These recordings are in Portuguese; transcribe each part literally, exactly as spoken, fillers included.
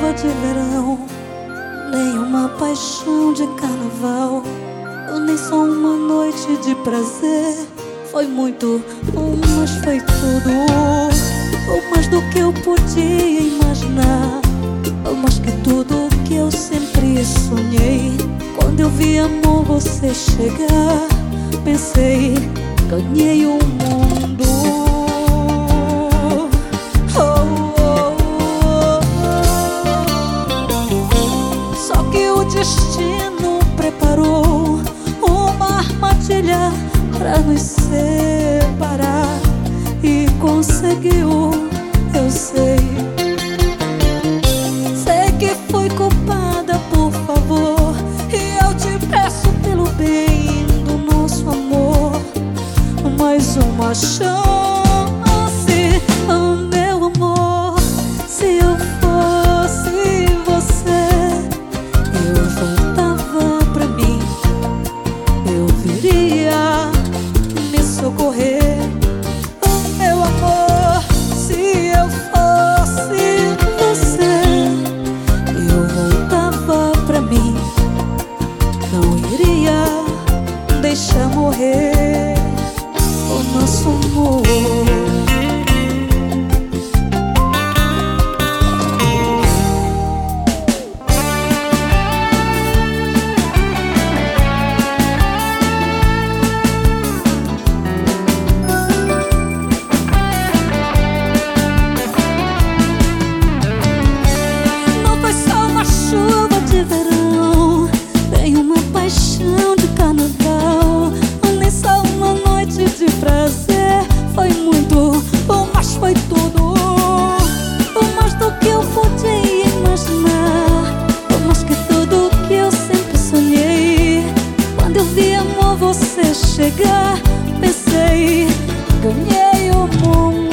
chuva de verão, nem uma paixão de carnaval, nem só uma noite de prazer. Foi muito, mas foi tudo, mais do que eu podia imaginar, mais que tudo que eu sempre sonhei. Quando eu vi, amor, você chegar, pensei, ganhei o mundo. O destino preparou uma armadilha pra nos separar e conseguiu, eu sei. Sei que fui culpada, por favor, e eu te peço pelo bem do nosso amor mais uma chance, oh, meu amor. Se eu fosse você, eu voltava pra mim, eu viria me socorrer, oh, meu amor. Se eu fosse você, eu voltava pra mim, não iria deixar morrer o nosso amor. Chuva de verão, nem uma paixão de carnaval, nem só uma noite de prazer. Foi muito, mas foi tudo, mais do que eu podia imaginar, mais que tudo que eu sempre sonhei. Quando eu vi, amor, você chegar, pensei, ganhei o mundo.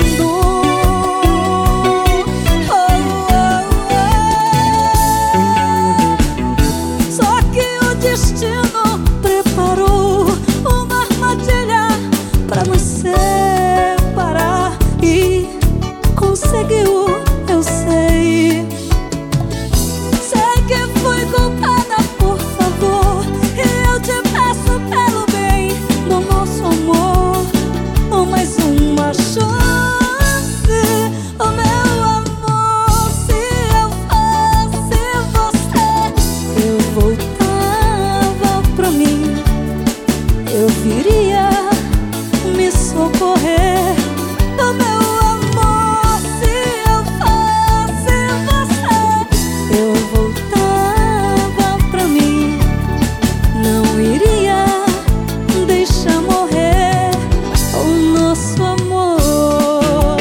O destino preparou uma armadilha pra nos separar e conseguiu, eu sei. Sei que fui culpada, por favor, e eu te peço pelo bem do nosso amor mais uma chance, oh, meu amor. Se eu fosse você, eu voltava pra mim, eu viria me socorrer, oh, meu amor. Se eu fosse você, eu voltava pra mim, não iria deixar morrer o nosso amor,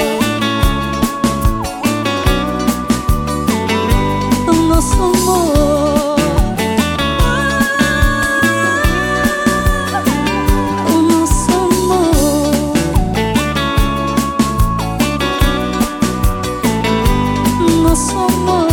o nosso amor. Nosso amor.